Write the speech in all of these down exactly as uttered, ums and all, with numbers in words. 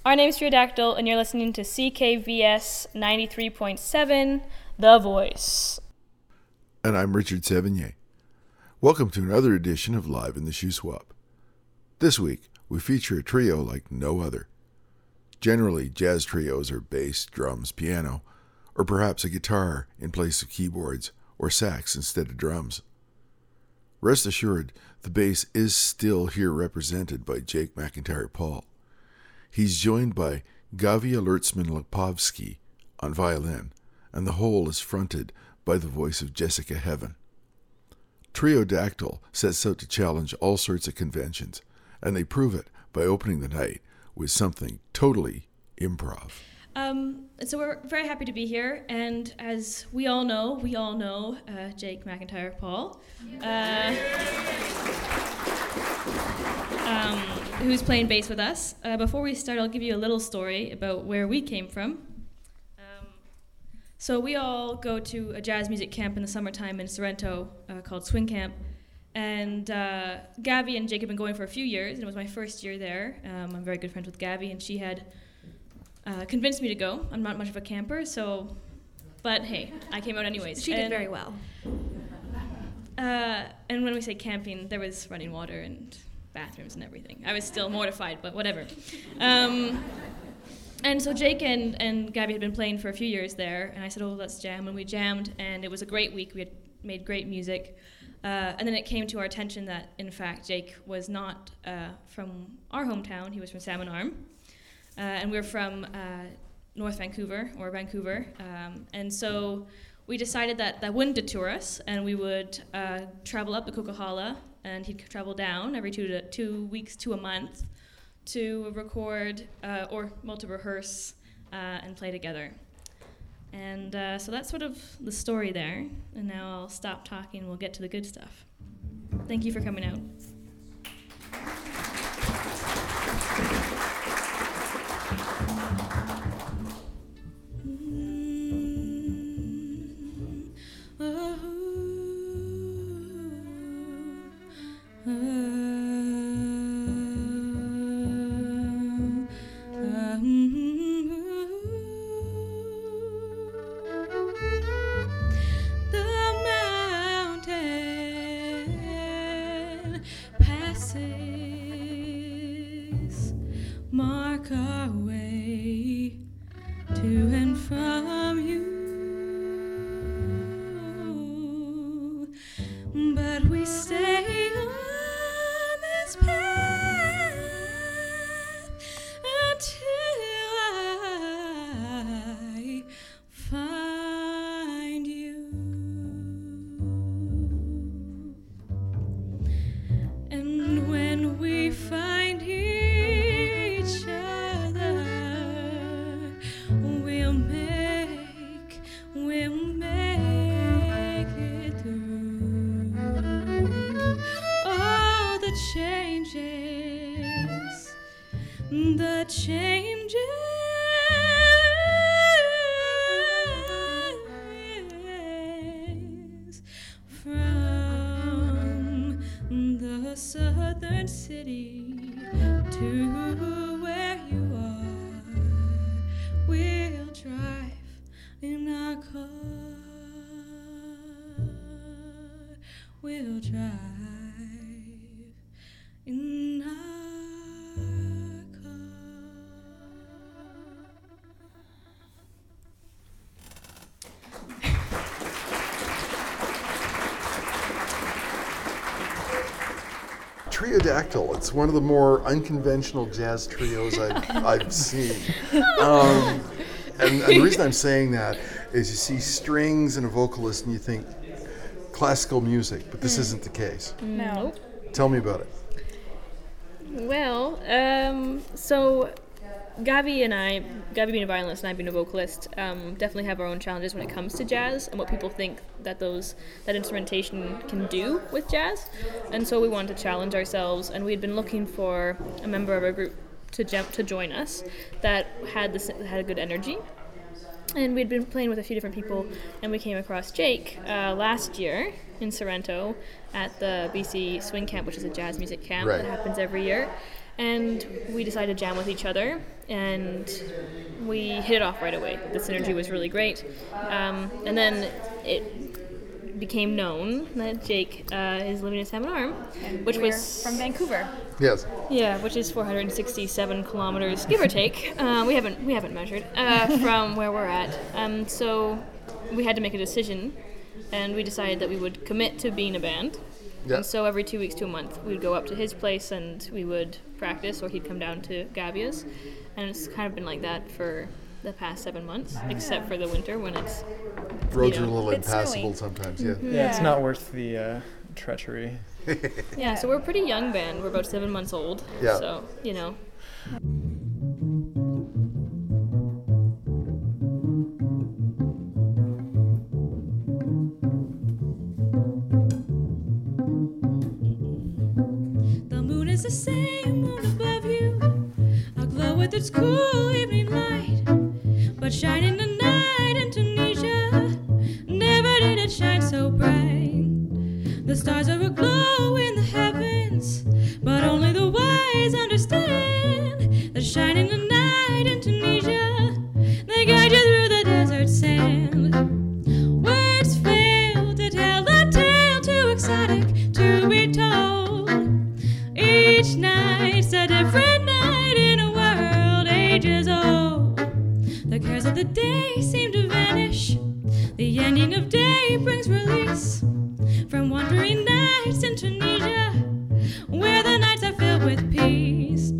Our name's Triodactyl, and you're listening to C K V S ninety-three point seven, The Voice. And I'm Richard Sevigny. Welcome to another edition of Live in the Shuswap. This week, we feature a trio like no other. Generally, jazz trios are bass, drums, piano, or perhaps a guitar in place of keyboards or sax instead of drums. Rest assured, the bass is still here represented by Jake McIntyre Paul. He's joined by Gavi Alertsman-Lepovsky on violin, and the whole is fronted by the voice of Jessica Heaven. Triodactyl sets out to challenge all sorts of conventions, and they prove it by opening the night with something totally improv. Um, so we're very happy to be here, and as we all know, we all know uh, Jake McIntyre Paul, uh, um, who's playing bass with us. Uh, before we start, I'll give you a little story about where we came from. Um, so we all go to a jazz music camp in the summertime in Sorrento uh, called Swing Camp, and uh, Gavi and Jake have been going for a few years, and it was my first year there. Um, I'm very good friends with Gavi, and she had Uh, convinced me to go. I'm not much of a camper, so, but hey, I came out anyways. She did and, very well. Uh, and when we say camping, there was running water and bathrooms and everything. I was still mortified, but whatever. Um, and so Jake and, and Gabi had been playing for a few years there, and I said, oh, let's jam. And we jammed, and it was a great week. We had made great music. Uh, and then it came to our attention that, in fact, Jake was not uh, from our hometown. He was from Salmon Arm. Uh, and we're from uh, North Vancouver, or Vancouver, um, and so we decided that that wouldn't deter us, and we would uh, travel up to Coquihalla, and he'd travel down every two to two weeks to a month to record uh, or well, to rehearse uh, and play together. And uh, so that's sort of the story there, and now I'll stop talking and we'll get to the good stuff. Thank you for coming out. Triodactyl. It's one of the more unconventional jazz trios I've, I've seen. Um, and, and the reason I'm saying that is you see strings and a vocalist and you think classical music, but this mm. isn't the case. No. Tell me about it. Well, um, so Gavi and I, Gavi being a violinist and I being a vocalist, um, definitely have our own challenges when it comes to jazz and what people think that those that instrumentation can do with jazz. And so we wanted to challenge ourselves, and we had been looking for a member of our group to jump to join us that had this had a good energy. And we'd been playing with a few different people, and we came across Jake uh, last year in Sorrento at the B C Swing Camp, which is a jazz music camp right. that happens every year. And we decided to jam with each other, and we hit it off right away. The synergy was really great. Um, and then it became known that Jake uh, is living in Salmon Arm, And which we're was from Vancouver. Yes. yeah, which is four hundred sixty-seven kilometers, give or take. Uh, we haven't we haven't measured uh, from where we're at. Um, so we had to make a decision, and we decided that we would commit to being a band. Yeah. And so every two weeks to a month, we would go up to his place and we would practice, or he'd come down to Gabia's. And it's kind of been like that for the past seven months, except for the winter when it's Roads Yeah. are a little It's impassable snowy. sometimes, yeah. Yeah, it's Yeah. not worth the uh, treachery. yeah. So we're a pretty young band. We're about seven months old. Yeah. So you know. The moon is the same moon above you, aglow with its cool evening light. But shining the night in Tunisia, never did it shine so bright. The stars are aglow in the heavens, but only the wise understand that shining the night in Tunisia, they guide you through the desert sand. Words fail to tell the tale too exotic to be told. Each night's a different night in a world ages old. The cares of the day seem to vanish. The ending of day brings release from wandering nights in Tunisia, where the nights are filled with peace.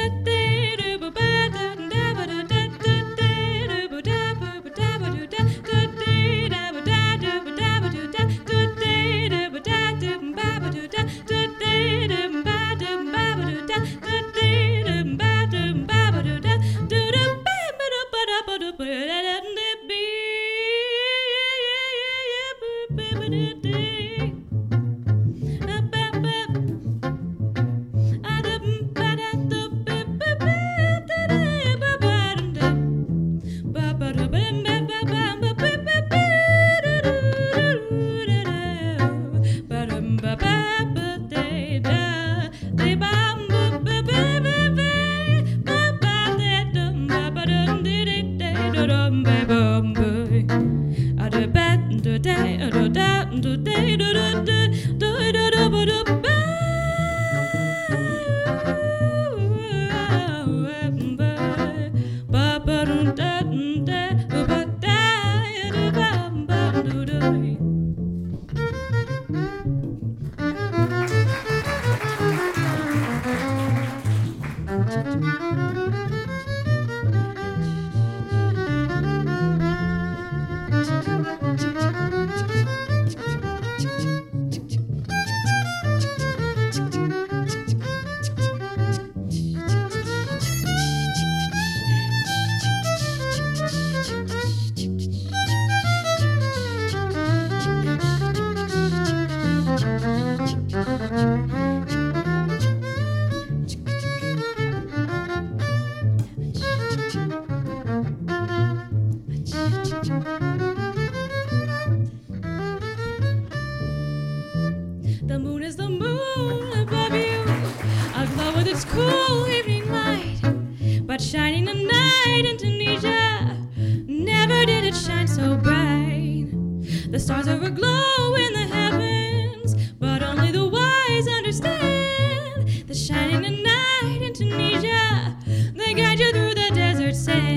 The moon is the moon above you, aglow with its cool evening light. But shining the night in Tunisia, never did it shine so bright. The stars are aglow in the heavens, but only the wise understand that shining the night in Tunisia, they guide you through the desert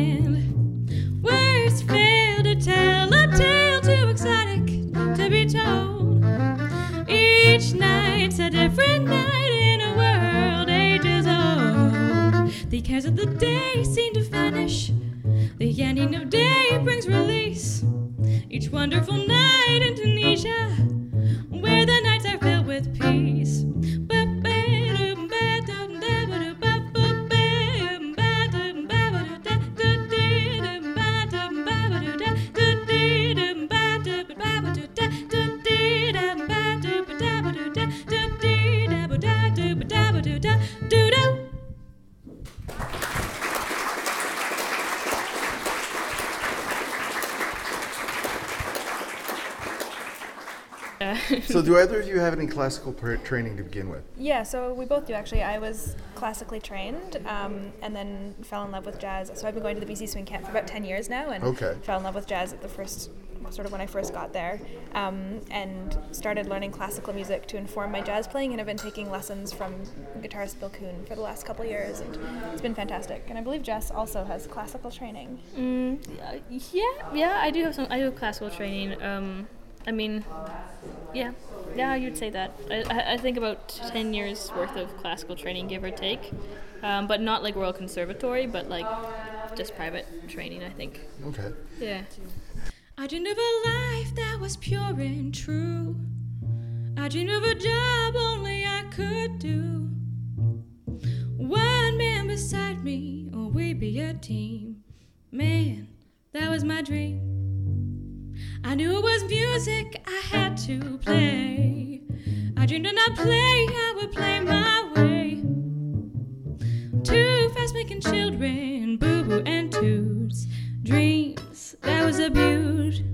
sand. Words fail to tell a tale too exotic to be told. Each night's a different night in a world ages old. The cares of the day seem to vanish. The ending of day brings release. Each wonderful night in Tunisia, where the nights are filled with peace. So do either of you have any classical pr- training to begin with? Yeah, so we both do actually. I was classically trained, um, and then fell in love with jazz. So I've been going to the B C Swing Camp for about ten years now, and Okay. fell in love with jazz at the first, sort of when I first got there, um, and started learning classical music to inform my jazz playing, and I've been taking lessons from guitarist Bill Kuhn for the last couple of years, and it's been fantastic. And I believe Jess also has classical training. Mm, yeah, yeah, I do have some. I do have classical training. Um, I mean, yeah, yeah, you'd say that. I, I, I think about ten years worth of classical training, give or take, um, but not like Royal Conservatory, but like just private training, I think. Okay. Yeah. I dreamed of a life that was pure and true. I dreamed of a job only I could do. One man beside me, or we'd be a team. Man, that was my dream. I knew it was music I had to play. I dreamed when I play, I would play my way. Too fast making children, boo-boo and toots. Dreams, that was a beaut.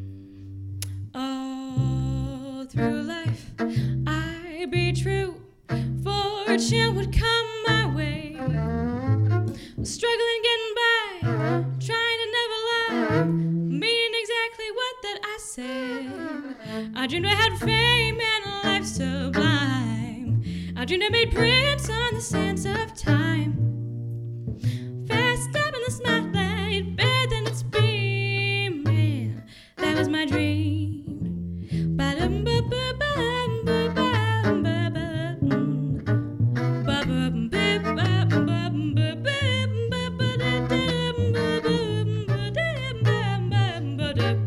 All through life, I'd be true. Fortune would come my way. Struggling, getting by, trying to never lie, meaning exactly what that I said. I dreamed I had fame and a life sublime. I dreamed I made prints on the sands of time. Fast up in the spotlight, better than it's been. Man, that was my dream. Ba-dum-ba-ba-bum, ba-bum, ba-bum, ba-bum, ba-bum, ba-bum, ba-bum, ba-ba-da-dum, ba-bum, ba-dum, ba-bum, ba-dum,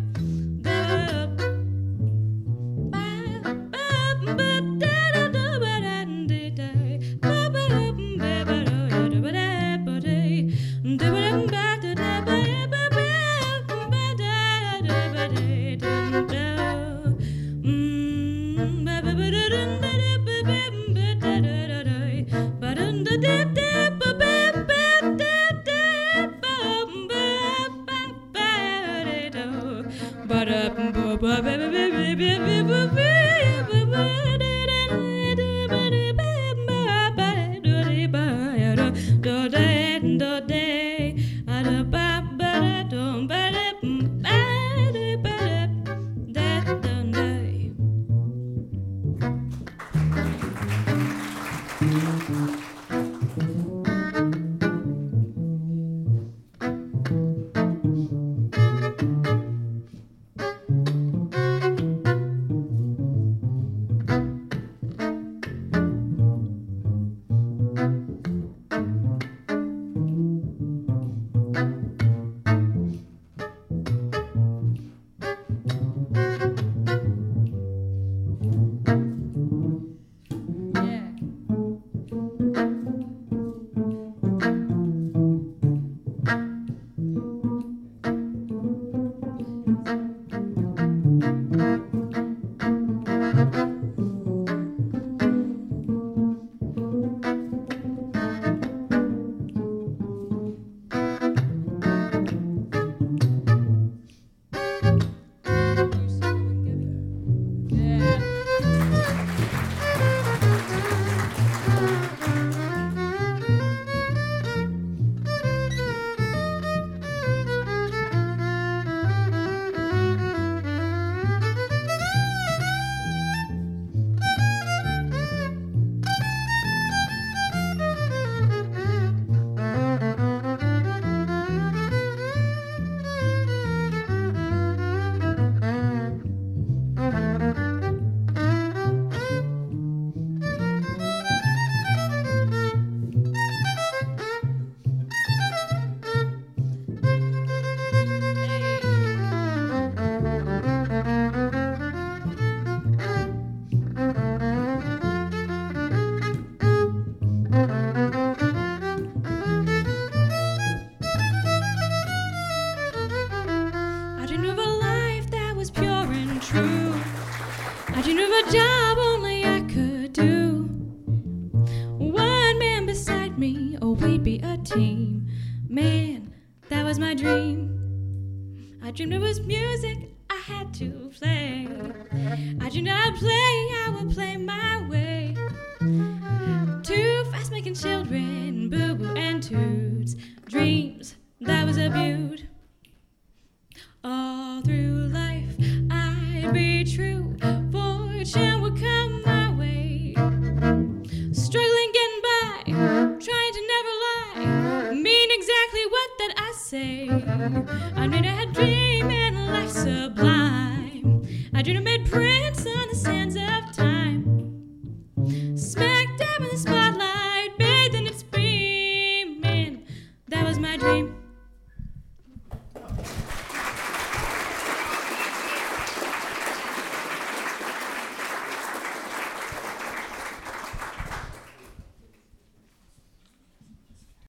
job only I could do. One man beside me, or we'd be a team. Man, that was my dream. I dreamed it was music I had to play. I dreamed I'd play, I would play my way. Too fast, making children, boo-boo and toots. Dreams, that was a beaut. All through life, I'd be true. Fortune would come my way. Struggling, getting by, trying to never lie. Mean exactly what that I say. I mean, I had dream and life sublime. I dreamed I made prints on the sands of